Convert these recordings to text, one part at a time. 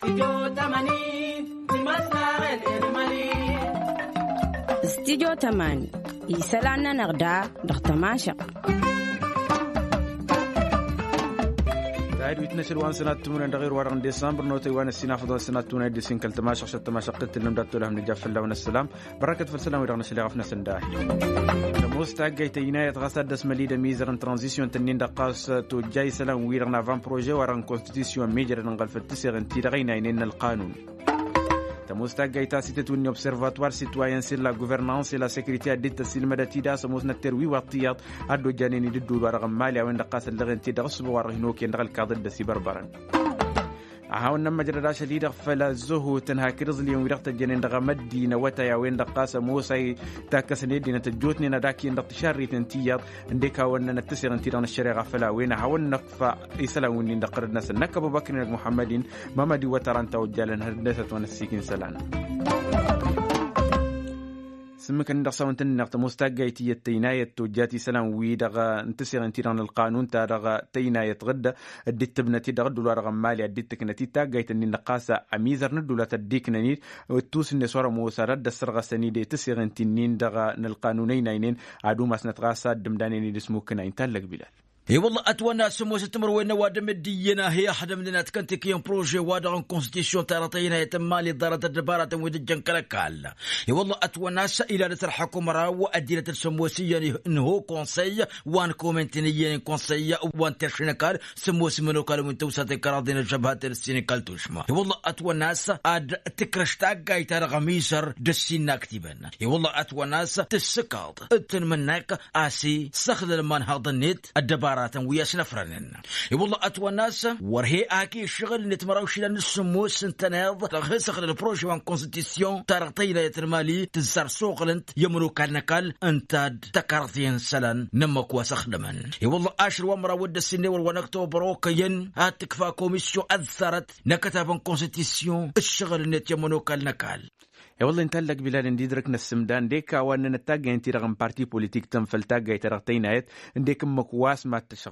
استديو تماني يسلعنا نغدا دختماشق تعيد ويتنشر وان سنة تمون غير ورقم ديسمبر نوتي وان السنة فضل سنة تمون ديسين كل تماشق شت تماشق قلت لهم دكتور لهم نجاف الله ونسلام بركة في السلام ويرغنا شلي غفنا سنداح مستعجي تيناية غسد دس مليدة ميزرن ترانزيشن تنين دقاس توجاي سلام ويرغنا فان بروجي وران كونستيتيسيون ميجر نغل في التسيغن تيرغينا ينين القانون مستعجي تاسيت توني أوبسيرفاتوار سيتوين سير لا غوفرنانس لا سيكوريتي ديت السلمة تيدا سموسنا التروي والطيات أدو جانيني ددول ورغم مالي وين دقاس اللغن تيدا غصب ورهنوك يندغل كاضد دسي بربرا عاون مجرد شديد فلا زهو تنها كرزلي ويرقت الجنين دغ مدي نوتا يا وين دقاس موسى تاكسني دينا تجوتني نداكي ندق شاري تنتيات انديكا ون نتسير انتيران الشريعه فلا وين عاون نقفا يسلاون ندقر الناس نك ابو بكر محمد مامدي وتران توجالن هدثت ونسيكين سلان سمك ندق سوانتن نقط مستعجيتي التيناية توجاتي سلام ويدغ انتسير انتيران القانون تارغ تيناية غدا الدت بنتي دغ دولار غمالي الدت كنتي تاجيت ان النقاسة اميزر ندولا تديك نني وتوس النسوار موسارد السرغ سنيدي تسير انتينين دغ القانونين نين عدو مسنت غاسا دمدانين اسمو كنا ينتلق بلال اي والله اتوانا سمو ستمر وين وادم الدينا هي حدا مننا تكنتك يوم بروجي وادغن كونستيتيوشن تارطينا يتمالي دارة الدبارة ودجن كلكال اي والله اتوانا الى الحكومه راو اديله السموسيه انه كونسي وان كومنتينيين كونسي وان ترشنكال سموس منو قالوا من توسات كراضين الجبهات السينيكال توشما اي والله اتوانا اد تكرشتا جاي ترى ميسر دسينا كتبنا اي والله اتوانا تسكاط تنمناك اسي سخذ المن هذا النت الدبارة وياسنا فرنن والله أتوا الناس ورهي أكي الشغل نتمراوش لأن السموس سنتناض رغسخ للبروجي وان كونستيتيسيون ترغطيلة يترمالي تزار سوقلنت يمرو كالنكال انتاد تكارثين سلان نمك واسخ لمن والله أشر ومرا ود السنة والونكتو بروكين هاتكفا كوميسيون أذرت نكتابن كونستيتيسيون الشغل نت يمرو كالنكال يا والله انت لك بلال اندي دركنا السمدان ديكا وان نتاجا انت رغم بارتي بوليتيك تنفلتاجا يترغتينايت انديك مكواس ما تشغل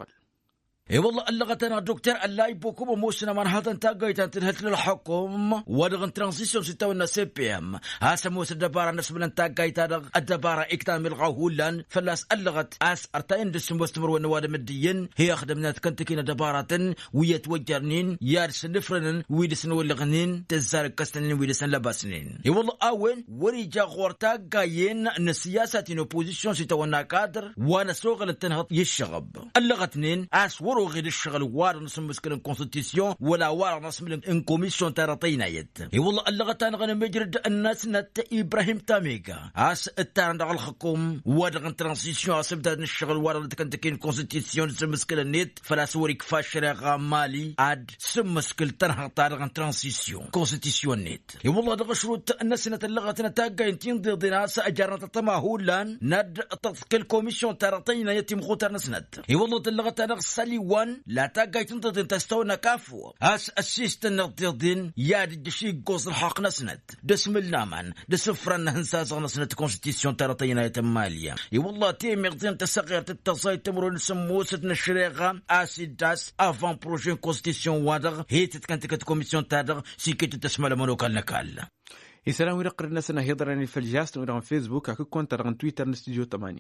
اي والله اللغتنا دكتور الله يبوكم موسنا من هذا انتاجيت انت الحكم ودغن ترانزيشن 6 سي بي ام هاسا موس الدباره نفس من انتاجيت الدباره اكتمل غاهولان فلاس اللغت اس ارتين دس مستمر ونواد مدين هي خدمنا كنتكين دبارات ويتوجرنين يارس نفرن ويدسن ولغنين تزار كستنين ويدسن لباسنين اي والله اول وريجا غورتا جايين ان السياسه ان اوبوزيشن 6 كادر وانا سوغل التنهض يشغب اللغتنين اس غير الشغل وار نسم مسكن كونستيتيسيون ولا وار نسم ان كوميسيون تارطينايت اي والله اللغه انا مجرد الناس نت ابراهيم تاميغا اس التان دغ الحكم ودغ ترانزيسيون سبدا الشغل وار كنتكين كونستيتيسيون سم مسكن النت فلا سوري كفاش غامالي اد سم مسكن تنها دغ ترانزيسيون كونستيتيسيون نت اي والله دغ شروط الناس نت اللغه نتاجا انتين ضد ناس اجرت تماهولان ند تذكر كوميسيون تارطينايت مخوتر نسنت اي والله اللغه انا وان لا تاجي تنتظر تستونا كافو اس اسيستن الضدين يا دشي قوس الحق نسند دسم النامان دسفرن هنساز نسند كونستيتيسيون ترطينا يتماليا اي والله تيم يغزين تسغير تتصاي تمرون سموسة الشريغة اسيداس افان بروجين كونستيتيسيون وادغ هي تتكنتك كوميسيون تادغ سيكيت تسمى لمنوكال نكال يسلام ويرقر الناس انا هيضرني في الجاست ويرغن فيسبوك هكو كونت رغن تويتر نستديو 8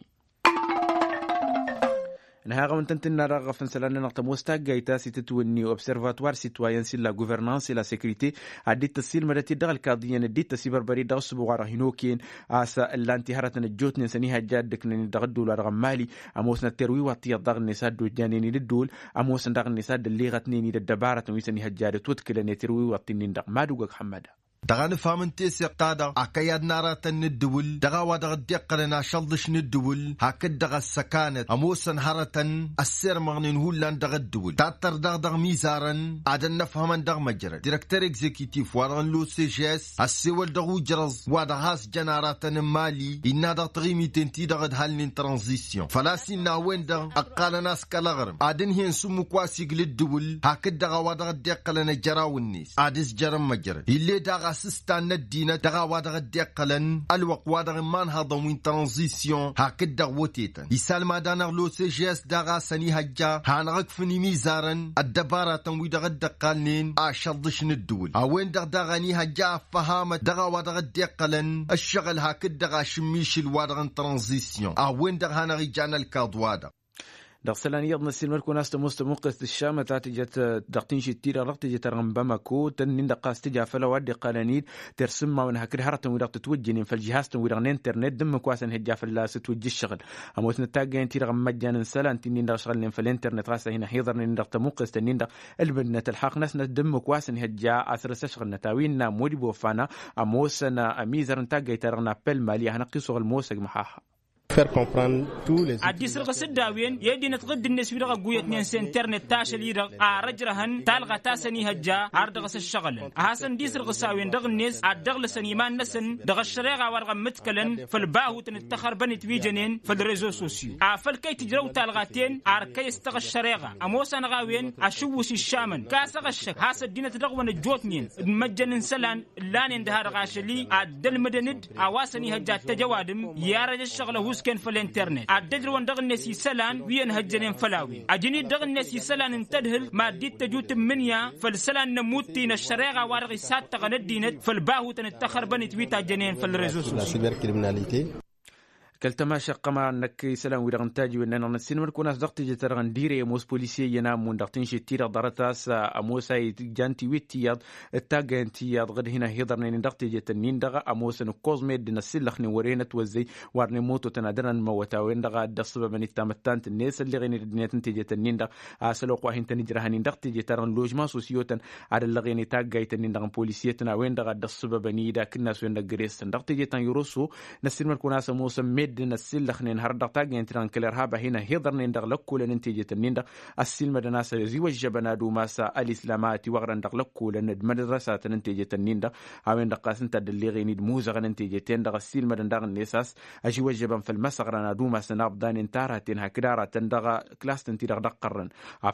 نهاغا ونتنتنا راغا فنسلان نقطة موستاقا يتاسي تتوني وابسيرفاتوار سيتوايان سي لا غوفرنانس لا سيكوريتي عدي تسيل مدتي دغ الكاضيين ادي تسي بربري دغ سبوغارا هينوكين اسا اللانتي هرتن الجوت نسنيها جادك نني دغ الدول رغم مالي اموسنا التروي واتي دغ النساد دو جانيني للدول اموسنا دغ النساد اللي غتنيني دبارة ويسنيها جادة توتكل نتروي واتي دغ ما دوغك حمادا دغا نفهم تيس يقتادا اكياد نارات الندول دغا ودغ ديقرنا شلدش ندول هكد دغا السكانت اموسن هرتن السير مغنين هولان دغا الدول تاتر دغ ميزارن عدن نفهم دغ مجرد ديركتور اكزيكيتيف وارن لو سي جي اس السيول دغو جرز ودغاس جناراتن مالي إنا دغ تغيمي تنتي دغ هالنين ترانزيسيون فلاسينا وين دغ اقال ناس كالغرم عدن هين سمو كواسيق للدول هكد دغا ودغ ديقلنا جراو النيس عدس جرم مجرد اللي دغ دغا سستان ندينا دغا وادغ الدقلن الوق وادغ مان هذا وين ترانزيسيون هكذا وتيتا يسال ما دانا لو سي جيس دغا سني هجا هانغك فني ميزارن الدبارة تنوي دغ الدقالنين اشضش ندول وين دغني هجا فهامة دغا وادغ الدقلن الشغل هكذا دغا شميش الوادغ ترانزيسيون وين دغ هانا رجعنا الكادوادا دغسلان يضنا السلمر كوناست مستمقص الشام تاتجت دقتين شتيرا رقتجت رغمبمكو تنين دقاس تجا فلا ودي قالنيد ترسم ما ونها كل هرتن ودق تتوجين فالجهاز تنويرغ الانترنت دم كواسن هجا فلا ستوجي الشغل اموت نتاجا انتي رغم مجانا سلان تنين دق شغل في الانترنت راسا هنا حيضر نين دق تمقص تنين دق البنة الحق ناس دم كواسن هجا اثر شغل نتاوينا مودي بوفانا اموسنا اميزر نتاجا يترغنا بل مالي هنقيسو الموسق محاها عديس القصد داوين يدي نتغد الناس في رغب قوية نينس انترنت تاشل يرغ رجرهن تالغا تاسني هجا عردغس الشغل هاسن ديس القصاوين دغ الناس عدغل سنيمان نسن دغ الشريغة ورغم متكلن فالباهو تنتخر بنت ويجنين فالريزو سوسيو فالكي تجرو تالغاتين عركي استغ الشريغة اموسان غاوين اشوسي الشامن كاسغ الشك هاس الدينة رغوان الجوتنين مجنن سلان لانين دهار غاشلي عدل مدند اواسني هجا تجوادم يارج الشغل كان في الانترنت عدد وان دغ الناس يسلان وين هجنين فلاوي اجني دغ الناس يسلان انتدهل ما ديت تجوت منيا فالسلان نموتين الشريعه وارغي سات تغندينت فالباهو تنتخر بنت ويتا جنين في الريزو كالتما شقما انك سلام ويرغن تاجي واننا نسينمر كوناس دقتي جترغن ديري موس بوليسيه ينام دقتين شتير ضرتاس اموساي جانتي ويتياد التاغنتياد غد هنا هيدرن دقتي جتنين دغ اموسن كوزميد نسلخني ورينا توزي وارني موتو تنادرن موتاوين دغ دسبب من التامتانت الناس اللي غني دنيت تجتنين دغ اسلوق واهن تنجرهن دقتي جترغن لوجما سوسيوتن على اللغيني تاغايتنين دغ بوليسيتنا وين دغ دسبب نيدا كناس وين دغريس دقتي جتن يروسو نسينمر كوناس موسم دنا السلخنين هردق تاجين تران كلر هابا هنا هيدرنين دغ لكول نتيجة النين السلم مدناس زوج بنادو ماسا الإسلامات وغرن دغ لكول ند مدرسة نتيجة النين دغ هاوين دقاس انت دليغي نيد موزغ نتيجة دغ السلم مدن دغ النساس اجي وجبا في المسغر نادو ماسا نابدان انتارتين هكدارة دغ كلاس تنتي دغ قرن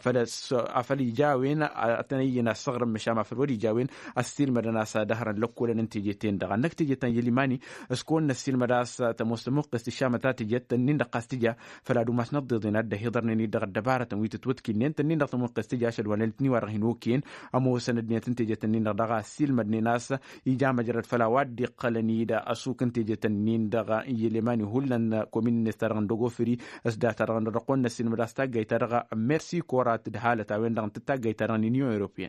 عفلي جاوين اتنينا الصغر مشاما في الودي جاوين السلم مدناس دهرن لكول نتيجة دغ نتيجة يليماني اسكون السلم مداس تمستمق الشام تاتي جت نين دقاستيجا فلا دو ماس نضدين اد هيدر ني دغ دباره ويت توتكين نين تنين دغ مقستيجا شد ونلتني ورهنوكين امو سندني تنتيجه تنين دغ سيل مدني ناس يجا مجرد فلا ودي قلني دا اسوك تنتيجه تنين دغ يلماني هولن كومين نسترغن دوغو فري اسدا ترغن رقون سيل مداستا جيترغ ميرسي كورات دحاله وين دغ تتا ترغن نيو اوروبيان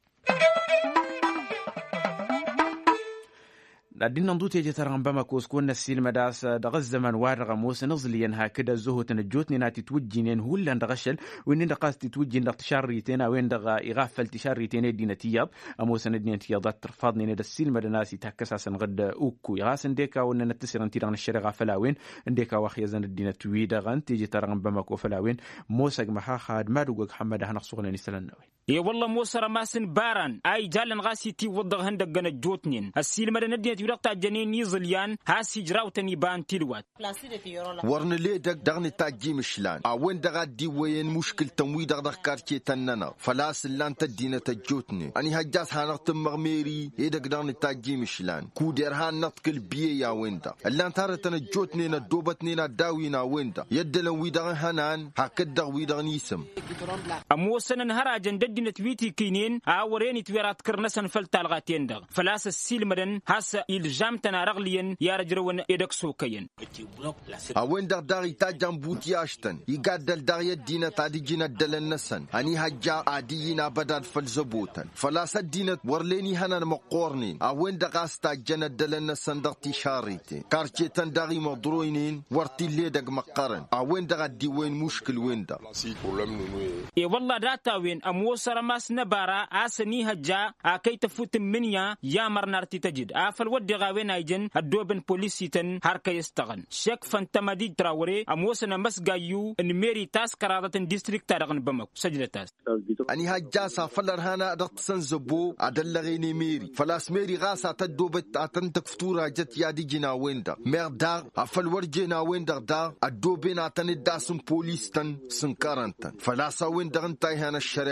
لدينا نضوت يجي ترغم بمكوس كون السيل مداس دغ الزمن وارغ موس نظليا هكذا زهو تنجوتني ناتي توجينين هولا دغشل وين دقاس تتوجين دغ تشاريتين وين دغ اغافل تشاريتين دينتياض اموس ندينتياضات ترفضني ند السيل مدناس يتحكساسن غد اوكو يغاسن ديكا ون نتسر انتي دغ الشريغه فلاوين انديكا واخيزن الدين توي دغن تيجي ترغم بمكو فلاوين موسق محا خاد ما دوغ محمد هنقصغن نسلنوي يا والله موسر ماسن باران اي جالن غاسيتي ودغ هندغن جوتنين السيل مدن رقطة جنين يزليان هاسي جراوتني بان تلوات ورن لي دغني تاجي مشلان وين دغدي وين مشكل تموي دغ كارتي تننا فلاس لان تدينا تجوتني اني هجاس هانقت مغميري دغني تاجي مشلان كودير هان نطقل بي يا ويندا لان تارتن جوتني ندوبتني داوينا ويندا يدلن وي دغ هنان هكذا وي دغني اسم اموسن هراجن ددنا تويتي كينين اوريني تويرات كرنسن فلتالغاتين دغ فلاس السيل مدن هاس الجامتنا رغليا يا رجلون يدكسو كين وين دغ تاجم بوتياشتن يقدل دغ يدينا تاديجينا دلنسن اني هجا عادينا بدل فلزبوتن فلاس الدين ورليني هنا مقورنين وين دغ استاجنا دلنسن دغ تشاريتي كارتيتن دغ مضروينين ورتي لي دغ مقرن وين دغ دي وين مشكل وين دغ اي والله داتا وين اموسر ماس نبارا اسني هجا اكي تفوت منيا يا مرنارتي تجد ودي غاوين ايجن الدوبن بوليسيتن هاركا يستغن شيك فانتمادي تراوري اموسنا مسغايو ان ميري تاس كرادة ديستريكت تارغن بمك سجلتاس اني هجاسا فلر هانا دقت سنزبو ادلغيني ميري فلاس ميري غاسا تدوبت اتنتك فتورا جت يادي جنا ويندا ميردار افل ورجينا ويندا دا الدوبين اتن داسن بوليستن سنكارنتن فلاسا ويندا انتاي هنا الشريعه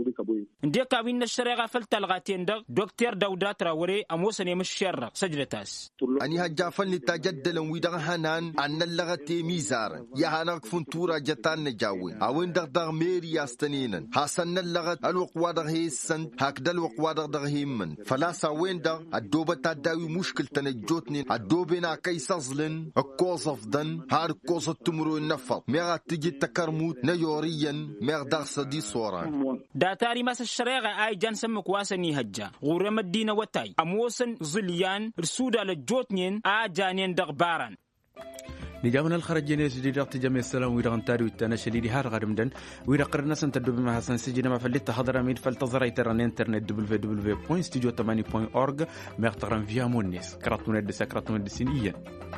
نديك أبين الشريعة فلتلغاتين دكتور داوود تراوري أموسن يمش شرق سجلتاس أني هجافن لتجدل ويدغ حنان أن اللغة ميزار يهانك فنتورا جتان نجاوي أوين دغ ميري يستنينن حسن اللغة الوقوة دغ سن هكذا الوقوة دغ هيمن فلا سوين دغ الدوبة تداوي مشكلة تنجوتني الدوبنا كيس أظلن الكوز أفضن هار كوز التمرو النفط ميغا تجي تكرموت نيوريا ميغ دغ سدي صورا داتاري ماس الشريعة أي جانسم مكواسني هجا غورم الدين وتاي أموسن زليان رسودا لجوتنين آجانين دغ باران نجاونا الخرجين سجدي رقت جميع السلام ويرغن تاري ويتانا شليدي هار غرمدن ويرقرنا سنتدو بما حسن سجينا ما فلت حضر أمير فلتظر ايتران انترنت www.studio8.org ميغتغران فيها مونيس كراتون الدسا كراتون الدسينيين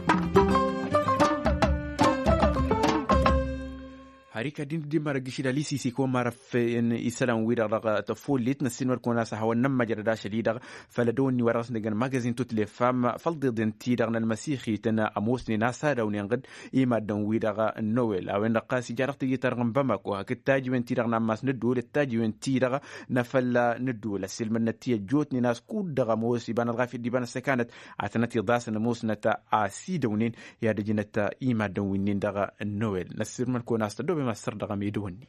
هاريكا دين مرقشي دالي سيسي كو معرف ان اسلام ويدا رغا تفوليت نسين وركونا سحوا نما جردا شديدا فلدوني ورس نغن ماغازين توت لي فام فالدي دين تي دغنا المسيخي تنا اموسني ناسا دوني نغد ايما دون ويدا نويل او ان قاسي جارتي يترغم بماكو هكتاج وين تي دغنا ماس ندول التاج وين تي دغ نفل ندول السلم النتيه جوتني ناس كود دغ موسي بان الغافي دي بان سكانت عتنتي داس نموسنتا اسي دونين يا دجنتا ايما دون وين دغ نويل نسير من كو ناس مصر دغم يدوني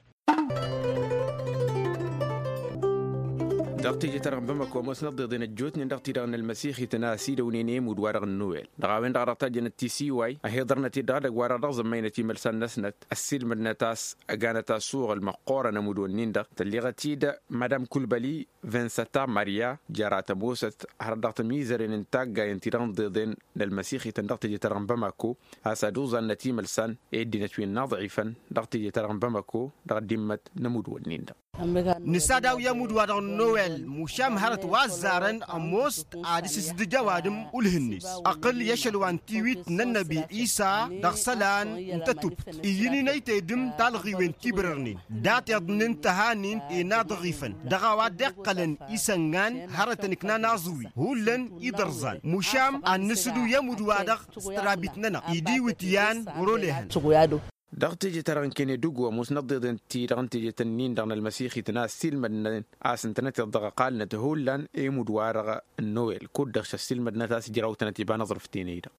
دغتي جترغم بمكو مسند ضد الجوتني دغتي دغن المسيخ يتناسي دونينيم ودوارغ النويل دغاوين دغرتا جن تي سي واي اهيدرنتي دغ وارغ زمينتي ملسن نسنت السيل منتاس اغانتا سوق المقوره نمودونين دغ تليغتي د مدام كولبالي فينستا ماريا جارات موست هردغت ميزرين انتاغ ينتيران ضدن المسيخ يتندغتي جترغم بمكو اسادوزا نتي ملسن ادينتوين ضعيفا دغتي جترغم بمكو دغ ديمت نمودونين دغ نساداو يمود وادون نويل مشام هرت وازارن اموست عادس دجوادم ولهنس اقل يشلوان تيويت ننبي عيسى دغسلان انتتوب يني نيتدم تالغي وين كبرنين دات يضنن تهانين انا ضغيفن دغوا دقلن يسنغان هرتنكنا نازوي هولن يدرزان مشام النسدو يمود وادغ استرابيتنا يدي وتيان ورولهن دغتي جتران كيني دوغو مسند تي دغنتي جتنين دغن المسيخ تناسيل من اسنتنت الدغقال نتهولن ايمود وارغ النويل كود دغش السيل من نتاس جراوتنتي بنظر فتينيدا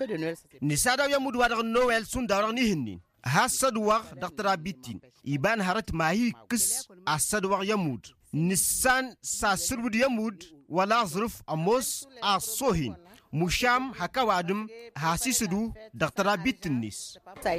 نسادا يمود وارغ النويل سون دغني هنين حسد وغ دغترا بيتين يبان هرت ماهي كس اسد وغ يمود نسان ساسرود يمود ولا ظرف اموس اصوهين مشام هكا وادم هاسيسدو دكتورا بيتنيس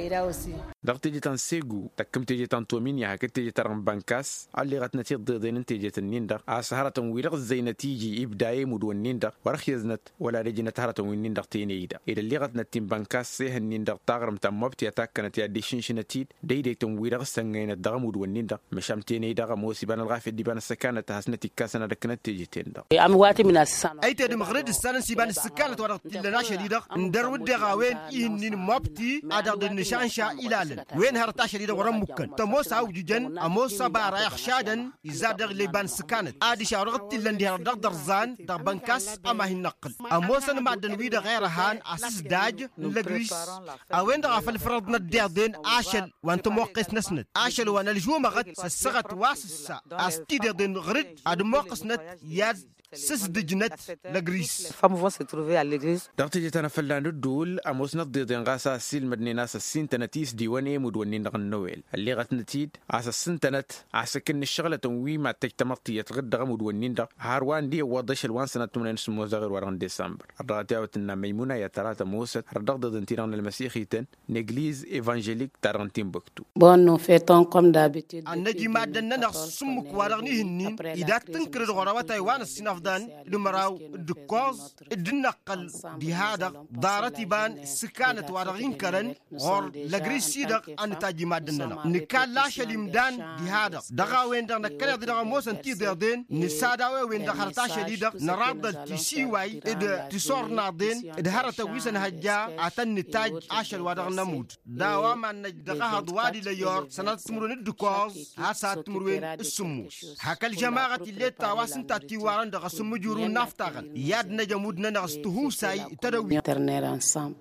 دغتي جتان سيغو تكمتي جتان تومينيا هكتي جتان بانكاس اللي غتنتي ضدين انت جتنين دغ اسهره ويرغ زي نتيجي ابداي مدونين دغ ورخيزنت ولا رجنه هره وينين دغتينيدا الى اللي غتنتي بانكاس سيهنين دغ تاغرم تمبتي تاكنت يا ديشنشنتي ديديتون ويرغ سنغين دغ مدونين دغ مشامتيني دغ موسيبان الغافي ديبان سكانت هاسنتي كاسنا دكنت جيتين دغ امواتي من السنه ايتد مغرد السنه سيبان السكان ورغت لنا شديده ندر ودغاوين يهنين مبتي ادغ النشانشا الى وين هرتا شديده ورمكن تموسا وجن اموسا بارا يخشادن يزادغ لبان سكانت ادي شارغت لندي هردغ درزان دغ بنكاس اما هنقل اموسا معدن ويد غيرهان اساس داج لغريس اوين دغ فالفرض نديدين اشل وانت موقس نسنت اشل وانا الجومه غت سسغت واسسا استيدين غرد اد موقسنت ياز سس دجنت لغريس femmes vont se trouver à l'église دغتي جتنا فلان الدول اموس نديدين غاسا سيل مدني ناس السين تنتيس ديواني مدونين دغ النويل اللي غتنتيد عسى السنتنت عسى كن الشغله وي ما تجتمطي يتغد دغ مدونين دغ هاروان دي وضش الوان سنه من سمو زغير وران ديسمبر راتاوتنا ميمونه يا ثلاثه موسى ردغ دنتيران المسيحيتن نيجليز ايفانجيليك تارنتين بكتو bon nous faisons comme d'habitude النجي ما دنا سمك ورغني هنين اذا تنكر غراوات ايوان السنافدان لمراو الدكوز الدنقل دي هذا دارتي بان سكانت ورغين كرن غور لغريسيدق ان تاجي ما دنا نكال لا شليمدان دي هذا دغا وين دغ نكل دغ موسن تي دين نسادا وين دغ هرتا شديدق نراد تي سي واي اد تسورنا دين اد هرتا ويسن هجا اتن تاج عشر ودغ نمود داوا من دغ هدوادي ليور سنات تمرون الدكوز هاسات تمرون السمو هكا الجماعه اللي تاواسن تاتي وارن دغ سمو جورو نفتغل ياد نجمود نغستهو ساي تروي internet ensemble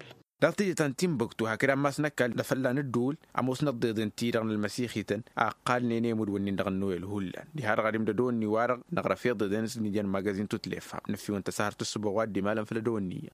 لقتي تنتيم بكتو هكذا ما سنكال لفلان الدول عموسنا ضدن تيران المسيحيتن أقال نيني مدوني نغنو الهولان دي هار غادي مدوني وارغ نغرفي ضدن سنيجان ماغازين تتلف نفي وانت سهر تسبوات دي مالا فلدوني